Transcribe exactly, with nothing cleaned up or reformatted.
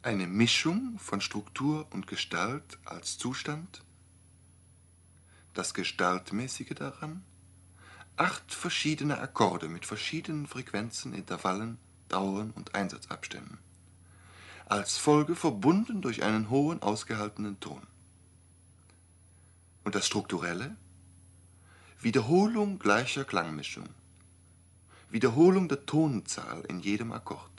Eine Mischung von Struktur und Gestalt als Zustand, das Gestaltmäßige daran, acht verschiedene Akkorde mit verschiedenen Frequenzen, Intervallen, Dauern und Einsatzabständen, als Folge verbunden durch einen hohen, ausgehaltenen Ton. Und das Strukturelle? Wiederholung gleicher Klangmischung, Wiederholung der Tonzahl in jedem Akkord.